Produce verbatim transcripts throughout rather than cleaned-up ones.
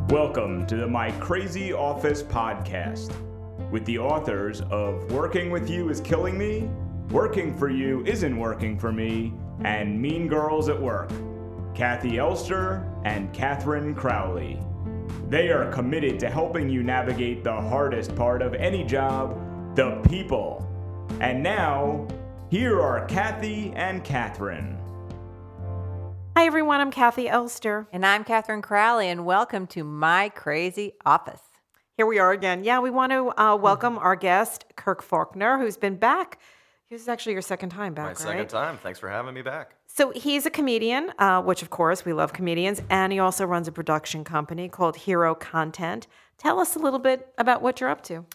Welcome to the My Crazy Office podcast with the authors of Working With You Is Killing Me, Working For You Isn't Working For Me, and Mean Girls at Work, Kathy Elster and Catherine Crowley. They are committed to helping you navigate the hardest part of any job, the people. And now, here are Kathy and Catherine. Hi, everyone. I'm Kathy Elster. And I'm Catherine Crowley, and welcome to My Crazy Office. Here we are again. Yeah, we want to uh, welcome our guest, Kirk Faulkner, who's been back. This is actually your second time back, My right? second time. Thanks for having me back. So he's a comedian, uh, which, of course, we love comedians, and he also runs a production company called Hero Content. Tell us a little bit about what you're up to.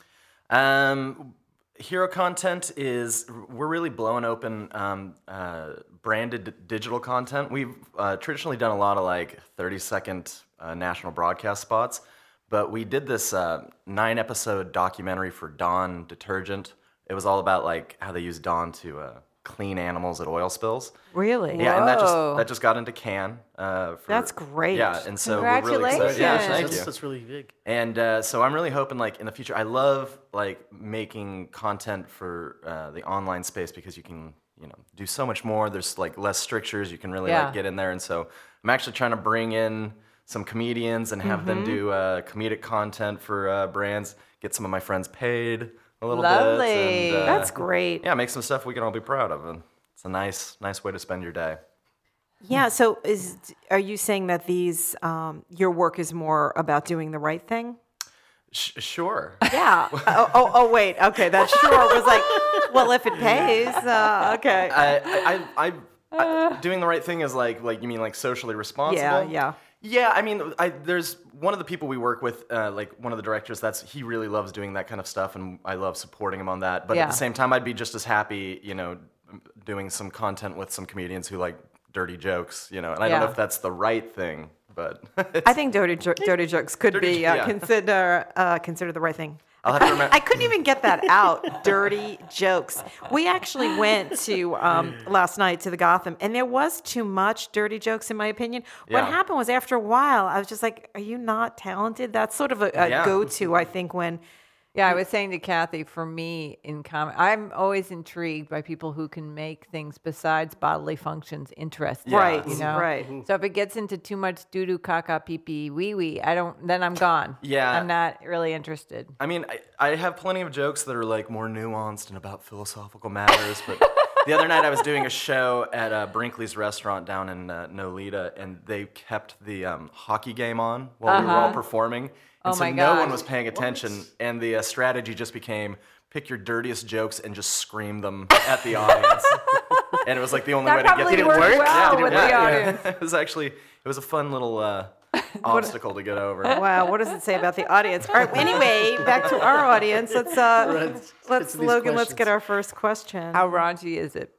Um, Hero Content is, we're really blowing open um, uh, branded digital content. We've uh, traditionally done a lot of like thirty second uh, national broadcast spots, but we did this uh, nine episode documentary for Dawn detergent. It was all about like how they use Dawn to uh, clean animals at oil spills. Really? Yeah, and that just Whoa. that just got into Cannes. Uh, for, That's great. Yeah, and so we're really excited. Yeah, Congratulations. thank that's, you. that's really big. And uh, so I'm really hoping, like in the future, I love like making content for uh, the online space because you can, you know, do so much more. There's like less strictures. You can really Yeah. like get in there. And so I'm actually trying to bring in some comedians and have them do uh, comedic content for uh, brands. Get some of my friends paid a little Lovely. bit. And, uh, That's great. Yeah, make some stuff we can all be proud of. And it's a nice, nice way to spend your day. Yeah, so is are you saying that these, um, your work is more about doing the right thing? Sh- sure. Yeah. oh, oh, oh, wait. Okay, that sure was like, well, if it pays, uh, okay. I, I, I, I, doing the right thing is like, like you mean like socially responsible? Yeah, yeah. Yeah, I mean, I, there's one of the people we work with, uh, like one of the directors. That's he really loves doing that kind of stuff, and I love supporting him on that. But Yeah. at the same time, I'd be just as happy, you know, doing some content with some comedians who like dirty jokes, you know. And I don't know Yeah. if that's the right thing, but I think dirty jo- dirty jokes could Dirty be jo- uh, yeah. consider uh, consider the right thing. I'll I have to couldn't- remember. I couldn't even get that out. Dirty jokes. We actually went to um, last night to the Gotham, and there was too much dirty jokes, in my opinion. What Yeah. happened was after a while, I was just like, "Are you not talented?" That's sort of a, a Yeah. go-to, I think, when. Yeah, I was saying to Kathy, for me in comedy, I'm always intrigued by people who can make things besides bodily functions interesting. Yeah. Right, You know? right. So if it gets into too much doo doo, caca, pee pee, wee wee, I don't. Then I'm gone. Yeah. I'm not really interested. I mean, I, I have plenty of jokes that are like more nuanced and about philosophical matters. But the other night I was doing a show at uh, Brinkley's restaurant down in uh, Nolita, and they kept the um, hockey game on while we were all performing. And Oh so my no one gosh. was paying attention, and the uh, strategy just became pick your dirtiest jokes and just scream them at the audience. And it was like the only That way to get probably them. worked work? well Yeah, with yeah, the yeah. audience. It was actually it was a fun little uh, obstacle to get over. Wow, what does it say about the audience? All right, anyway, back to our audience. Let's uh, Right, let's get let's to these Logan. Let's questions. get our first question. How raunchy is it?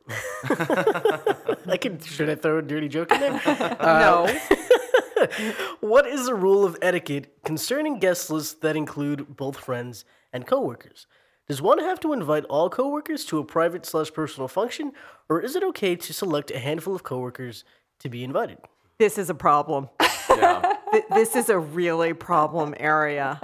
I could. Should I throw a dirty joke in there? no. What is the rule of etiquette concerning guest lists that include both friends and coworkers? Does one have to invite all coworkers to a private slash personal function, or is it okay to select a handful of coworkers to be invited? This is a problem. Yeah. Th- this is a really problem area.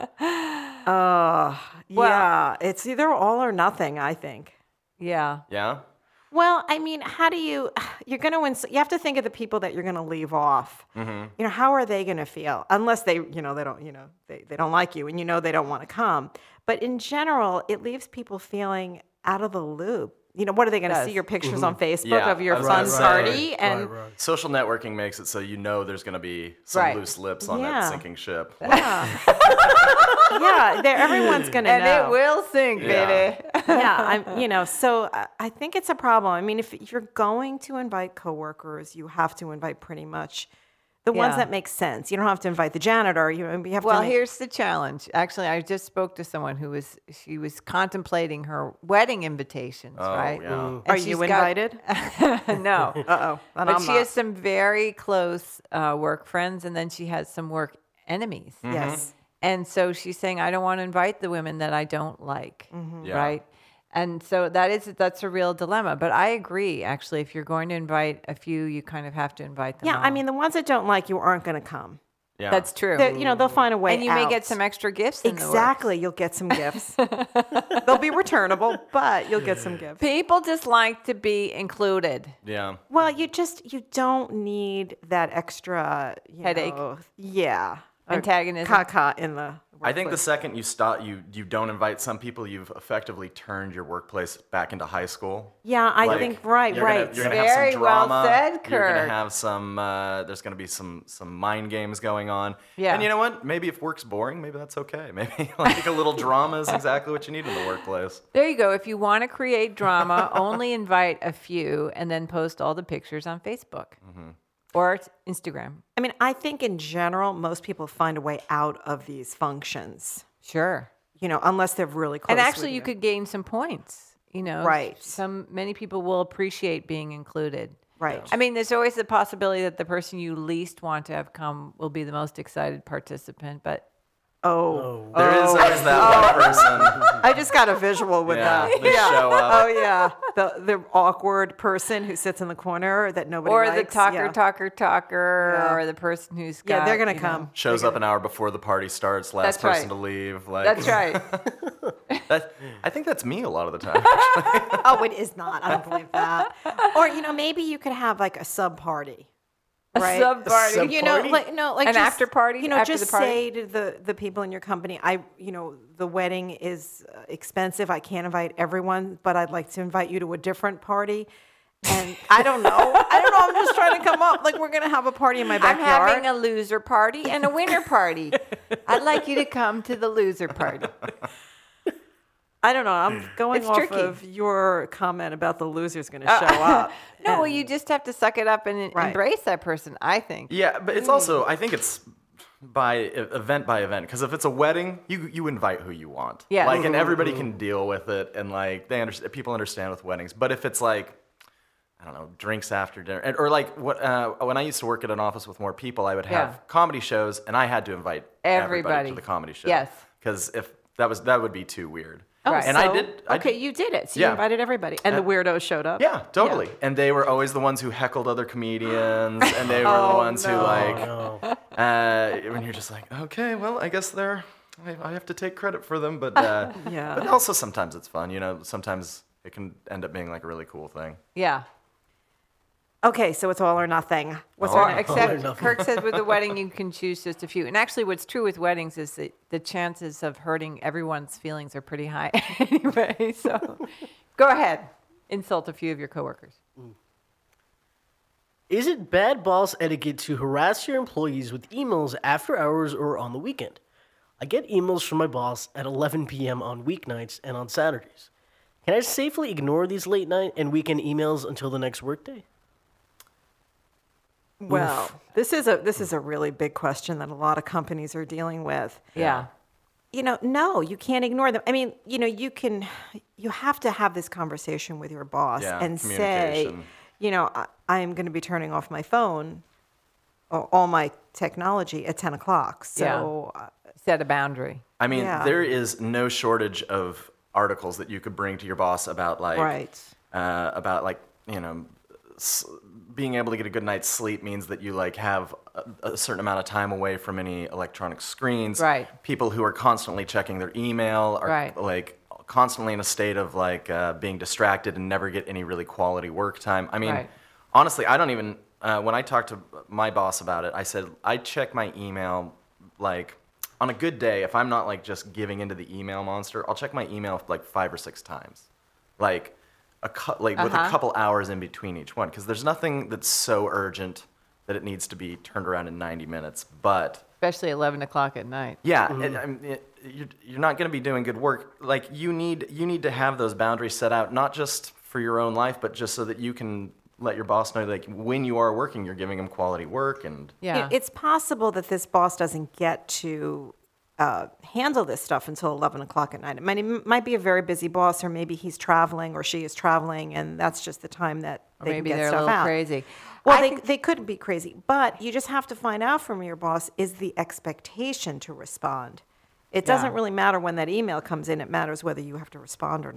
Uh, yeah, it's either all or nothing, I think. Yeah. Yeah. Well, I mean, how do you, you're going to, ins- you have to think of the people that you're going to leave off. Mm-hmm. You know, how are they going to feel? Unless they, you know, they don't, you know, they, they don't like you and you know they don't want to come. But in general, it leaves people feeling out of the loop. You know, what are they going to Does. see your pictures on Facebook Yeah, of your I was fun gonna say. party? And Right, right. Social networking makes it so you know there's going to be some Right. loose lips on Yeah. that sinking ship. yeah, they're- everyone's going to And know. it will sink, Yeah. baby. yeah, I'm, you know, so I- I think it's a problem. I mean, if you're going to invite coworkers, you have to invite pretty much the ones Yeah. that make sense. You don't have to invite the janitor. You, you have Well, to. make- here's the challenge. Actually, I just spoke to someone who was she was contemplating her wedding invitations, Oh, right? yeah. And Are she's you got- invited? no. Uh oh. But she has some very close uh, work friends, and then she has some work enemies. Yes. And so she's saying, I don't want to invite the women that I don't like, Yeah. right? And so that is that's a real dilemma. But I agree, actually, if you're going to invite a few, you kind of have to invite them Yeah, all. I mean, the ones that don't like you aren't going to come. Yeah. That's true. They- you know, they'll find a way and you may out. get some extra gifts. In Exactly. You'll get some gifts. They'll be returnable, but you'll get some gifts. The works. People just like to be included. Yeah. Well, you just you don't need that extra you Headache. know, yeah. or Antagonism. Caca in the. I think the workplace. second you stop, you you don't invite some people, you've effectively turned your workplace back into high school. Yeah, I Like, think right, you're right. Gonna, you're gonna Very have some well drama. said, You're Kurt. gonna have some. Uh, there's gonna be some some mind games going on. Yeah. And you know what? Maybe if work's boring, maybe that's okay. Maybe like a little drama is exactly what you need in the workplace. There you go. If you want to create drama, only invite a few and then post all the pictures on Facebook Mm-hmm. or Instagram. I mean, I think in general, most people find a way out of these functions. Sure. You know, unless they're really close. And actually, with you could gain some points. You know, Right. Some many people will appreciate being included. Right. I mean, there's always the possibility that the person you least want to have come will be the most excited participant. But Oh, There is always that one person. I just got a visual with Yeah, that. they show up. Oh yeah, the the awkward person who sits in the corner that nobody or likes. the talker, yeah. talker, talker, Yeah. or the person who's Yeah, got, they're gonna you come. know- Shows up an hour before the party starts. Last That's person right. to leave. Like That's right. that, I think that's me a lot of the time. Oh, it is not. I don't believe that. Or you know, maybe you could have like a sub party. A Right? sub party. sub- You know, party? like no, like An just, after party You know, after just the party? say to the the people in your company, I, you know, the wedding is uh, expensive. I can't invite everyone, but I'd like to invite you to a different party. And I don't know. I don't know. I'm just trying to come up. Like we're gonna have a party in my I'm backyard. having a loser party and a winner party. I'd like you to come to the loser party. I don't know. I'm going It's off tricky. of your comment about the loser's going to show up. No, well, And- you just have to suck it up and Right. embrace that person, I think. Yeah, but it's also I think it's by e- event by event because if it's a wedding, you you invite who you want. Yeah. Like and everybody can deal with it and like they understand people understand with weddings. But if it's like I don't know, drinks after dinner and, or like what uh, when I used to work at an office with more people, I would have Yeah. comedy shows and I had to invite everybody, Everybody. to the comedy show. Yes. Because if that was that would be too weird. Oh, Right. And I so- did. I okay, did- you did it. So Yeah. you invited everybody, and the weirdos showed up. Yeah, totally. And they were always the ones who heckled other comedians, and they were the Oh, ones who no. like. No. Uh, when you're just like, okay, well, I guess they're. I, I have to take credit for them, but uh, Yeah. But also sometimes it's fun, you know. Sometimes it can end up being like a really cool thing. Yeah. Okay, so it's all or nothing. What's All our right. next? Except nothing. Kirk says with the wedding, you can choose just a few. And actually, what's true with weddings is that the chances of hurting everyone's feelings are pretty high anyway. So go ahead, insult a few of your coworkers. Is it bad boss etiquette to harass your employees with emails after hours or on the weekend? I get emails from my boss at eleven p.m. on weeknights and on Saturdays. Can I safely ignore these late night and weekend emails until the next workday? Well, this is a this is a really big question that a lot of companies are dealing with. Yeah. You know, no, you can't ignore them. I mean, you know, you can, you have to have this conversation with your boss Yeah, and say, communication. you know, I, I am going to be turning off my phone or all my technology at ten o'clock. So, uh, Set a boundary. I mean, Yeah. there is no shortage of articles that you could bring to your boss about like, Right. uh, about like you know, s- being able to get a good night's sleep means that you like have a, a certain amount of time away from any electronic screens. Right. People who are constantly checking their email are Right. like constantly in a state of like uh, being distracted and never get any really quality work time. I mean, Right. honestly, I don't even. Uh, when I talked to my boss about it, I said I check my email like on a good day. If I'm not like just giving into the email monster, I'll check my email like five or six times, like a cou- like with a Uh-huh. couple hours in between each one, because there's nothing that's so urgent that it needs to be turned around in ninety minutes. But Especially eleven o'clock at night. yeah, it, I mean, it, you're, you're not going to be doing good work. Like you need you need to have those boundaries set out, not just for your own life, but just so that you can let your boss know like when you are working, you're giving him quality work. And Yeah. It- It's possible that this boss doesn't get to uh, handle this stuff until eleven o'clock at night. It might, it might be a very busy boss, or maybe he's traveling or she is traveling, and that's just the time that Or they maybe can get they're a stuff little out. crazy. Well, I they, think- they could be crazy, but you just have to find out from your boss, is the expectation to respond. It doesn't Yeah. really matter when that email comes in. It matters whether you have to respond or not.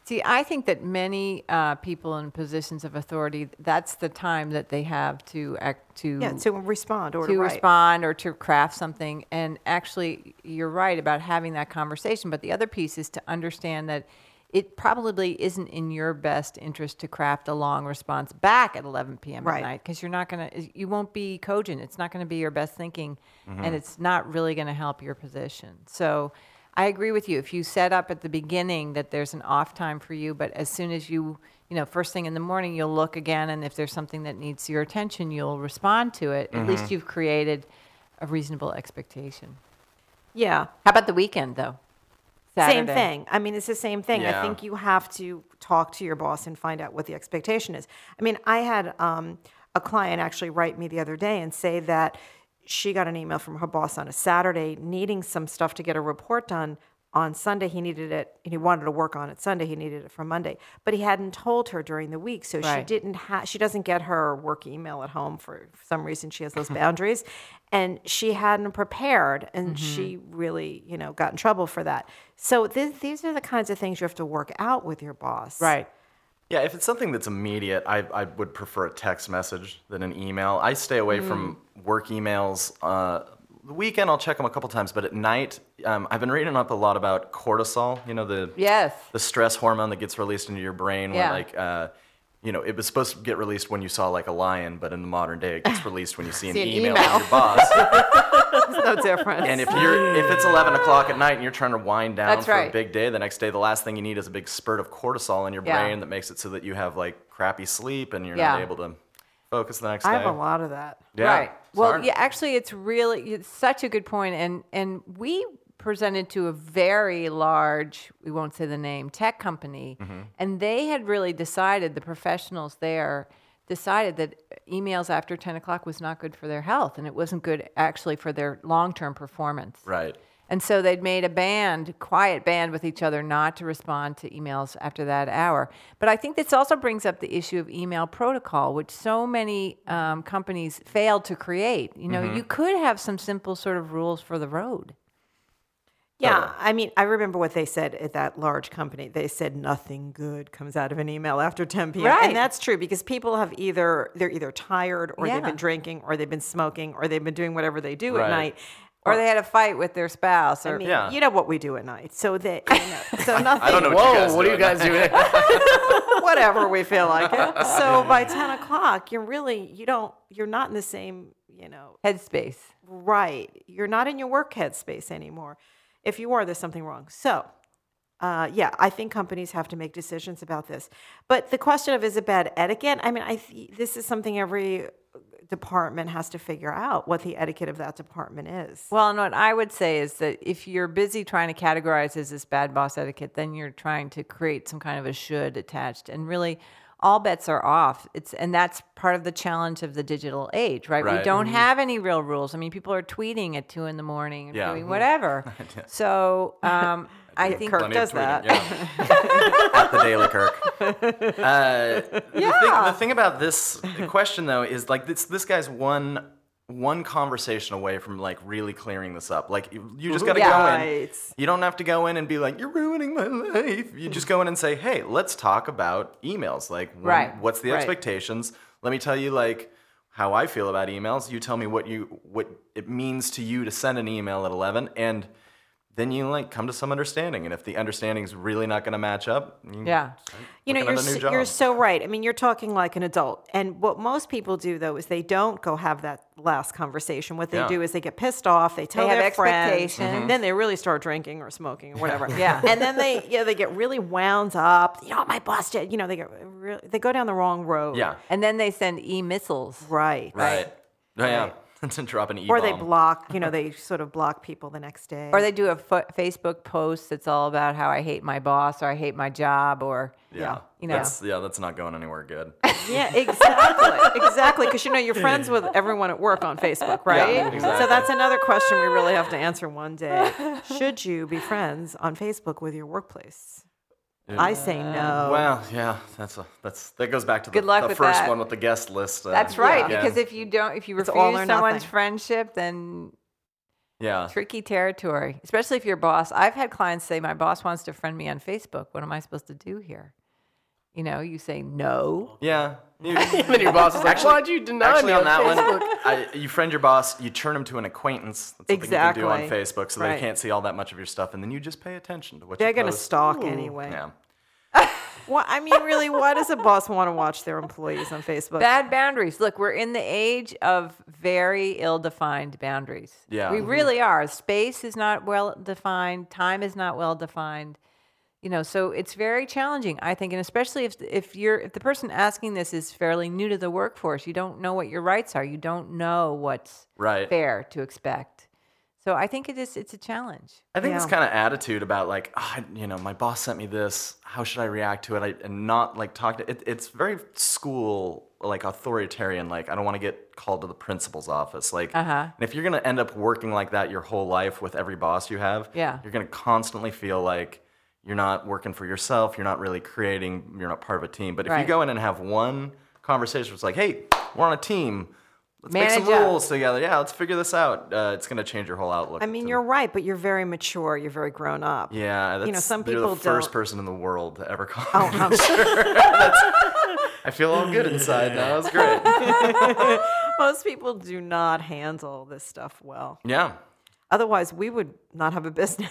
See, I think that many uh, people in positions of authority, that's the time that they have to act to Yeah, to respond or to, to write. respond or to craft something. And actually, you're right about having that conversation. But the other piece is to understand that it probably isn't in your best interest to craft a long response back at eleven p.m. Right. at night, because you're not going to, you won't be cogent. It's not going to be your best thinking, Mm-hmm. and it's not really going to help your position. So I agree with you. If you set up at the beginning that there's an off time for you, but as soon as you, you know, first thing in the morning, you'll look again, and if there's something that needs your attention, you'll respond to it. At least you've created a reasonable expectation. Yeah. How about the weekend, though? Same Saturday. thing. I mean, it's the same thing. I Yeah. think you have to talk to your boss and find out what the expectation is. I mean, I had um, a client actually write me the other day and say that she got an email from her boss on a Saturday needing some stuff to get a report done. On Sunday, he needed it, and he wanted to work on it Sunday. He needed it for Monday, but he hadn't told her during the week, so she Right. didn't have. She doesn't get her work email at home for some reason. She has those boundaries, and she hadn't prepared, and she really, you know, got in trouble for that. So th- these are the kinds of things you have to work out with your boss, Right. Yeah, if it's something that's immediate, I, I would prefer a text message than an email. I stay away from work emails. Uh, the weekend, I'll check them a couple times, but at night, um, I've been reading up a lot about cortisol. You know, the Yes. the stress hormone that gets released into your brain. Yeah. Where like, uh, you know, it was supposed to get released when you saw like a lion, but in the modern day, it gets released when you see an, See an email, email. from your boss. It's no different. And if you're if it's eleven o'clock at night and you're trying to wind down That's for a right. big day, the next day the last thing you need is a big spurt of cortisol in your Yeah. brain that makes it so that you have like crappy sleep and you're Yeah. not able to focus the next I day. have a lot of that. Yeah, Right. it's Well, hard. yeah, actually, it's really it's such a good point, and and we presented to a very large, we won't say the name, tech company, Mm-hmm. and they had really decided, the professionals there decided that emails after ten o'clock was not good for their health, and it wasn't good actually for their long-term performance. Right. And so they'd made a band, quiet band with each other, not to respond to emails after that hour. But I think this also brings up the issue of email protocol, which so many um, companies failed to create. You know, you could have some simple sort of rules for the road. Yeah, I mean, I remember what they said at that large company. They said nothing good comes out of an email after ten p.m. Right. And that's true because people have either, they're either tired or Yeah. they've been drinking or they've been smoking or they've been doing whatever they do Right. at night. Or they had a fight with their spouse. Or I mean, Yeah. you know what we do at night. So that, you know, so nothing, I don't know what you guys Whoa, what do are you at guys doing? whatever we feel like it. So by ten o'clock, you're really, you don't, you're not in the same, you know, headspace. right. You're not in your work headspace anymore. If you are, there's something wrong. So, uh, yeah, I think companies have to make decisions about this. But the question of is it bad etiquette? I mean, I th- this is something every department has to figure out what the etiquette of that department is. Well, and what I would say is that if you're busy trying to categorize as this bad boss etiquette, then you're trying to create some kind of a should attached. And really, all bets are off. It's and that's part of the challenge of the digital age, right? We Right. don't have any real rules. I mean, people are tweeting at two in the morning and Yeah. doing whatever. So um, I think Kirk Plenty of does that. tweeting, yeah. At the Daily Kirk. Uh, the, thing, the thing about this question, though, is like this this guy's one one conversation away from like really clearing this up. Like you, you just got to Yeah. go in. Right. You don't have to go in and be like, "You're ruining my life." You just go in and say, "Hey, let's talk about emails. Like, when- Right. what's the Right. expectations? Let me tell you like." How I feel about emails. You tell me what you what it means to you to send an email at eleven, and then you like come to some understanding. And if the understanding is really not going to match up, you yeah. You know, looking you're at a new s- job. you're so right. I mean, you're talking like an adult. And what most people do though is they don't go have that last conversation. What they Yeah. do is they get pissed off. They tell have their friends. expectations. Then they really start drinking or smoking or whatever. Yeah. And then they, you know, they get really wound up. You know, my boss did. You know, they get really, they go down the wrong road. yeah, And then they send e-missiles. Right. right, Oh, yeah. Right. To drop an e Or they block. You know, they sort of block people the next day. Or they do a fo- Facebook post that's all about how I hate my boss or I hate my job or Yeah, you know. that's yeah, that's not going anywhere good. Yeah, exactly. Exactly. Because, you know, you're friends with everyone at work on Facebook, right? Yeah, exactly. So that's another question we really have to answer one day. Should you be friends on Facebook with your workplace? I say no. Well, yeah, that's a, that's that goes back to the, Good luck the with first that. one with the guest list. Uh, That's right. again. Because if you don't, if you It's refuse all or someone's nothing. friendship, then Yeah. Tricky territory, especially if your boss. I've had clients say, my boss wants to friend me on Facebook. What am I supposed to do here? You know, you say no. Yeah. You, Then your boss is like, why'd you deny actually, me on on that Facebook? one, I, you friend your boss, you turn him to an acquaintance. That's something Exactly. you can do on Facebook so Right. they can't see all that much of your stuff, and then you just pay attention to what They're you going to post. stalk anyway. Yeah. Well, I mean, really, why does a boss want to watch their employees on Facebook? Bad boundaries. Look, we're in the age of very ill-defined boundaries. Yeah. We Mhm. really are. Space is not well defined. Time is not well defined. You know, so it's very challenging, I think, and especially if if you're if the person asking this is fairly new to the workforce, you don't know what your rights are. You don't know what's Right. fair to expect. So I think it is it's a challenge. I think this Yeah. kind of attitude about like, oh, I- you know, my boss sent me this. How should I react to it? I, and not like talk to it. It's very school, like authoritarian. Like, I don't want to get called to the principal's office. Like, Uh-huh. and if you're gonna end up working like that your whole life with every boss you have, Yeah. you're gonna constantly feel like you're not working for yourself. You're not really creating. You're not part of a team. But if you Right. go in and have one conversation, where it's like, hey, we're on a team. Let's make some Manage up. rules together. Yeah, let's figure this out. Uh, it's gonna change your whole outlook. I mean, to- you're right, but you're very mature. You're very grown up. Yeah, that's, You know, some you're people the first don't- person in the world to ever call Oh, me. I'm I feel all good inside now. It's great. Most people do not handle this stuff well. Yeah. Otherwise, we would not have a business.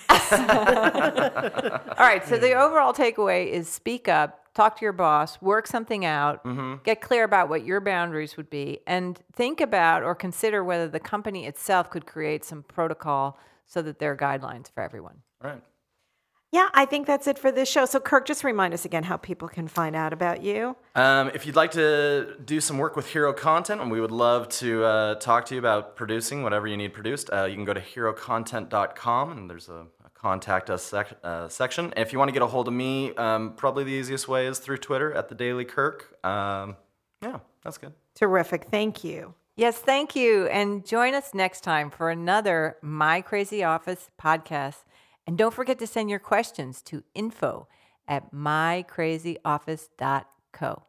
All right, so the overall takeaway is speak up, talk to your boss, work something out, get clear about what your boundaries would be, and think about or consider whether the company itself could create some protocol so that there are guidelines for everyone. All right. Yeah, I think that's it for this show. So, Kirk, just remind us again how people can find out about you. Um, if you'd like to do some work with Hero Content, and we would love to uh, talk to you about producing whatever you need produced, uh, you can go to hero content dot com, and there's a, a contact us sec- uh, section. If you want to get a hold of me, um, probably the easiest way is through Twitter at the Daily Kirk. Um, yeah, that's good. Terrific. Thank you. Yes, thank you. And join us next time for another My Crazy Office podcast. And don't forget to send your questions to info at my crazy office dot co.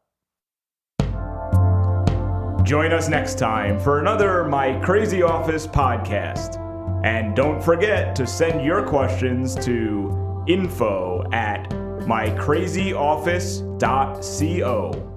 Join us next time for another My Crazy Office podcast. And don't forget to send your questions to info at my crazy office dot co.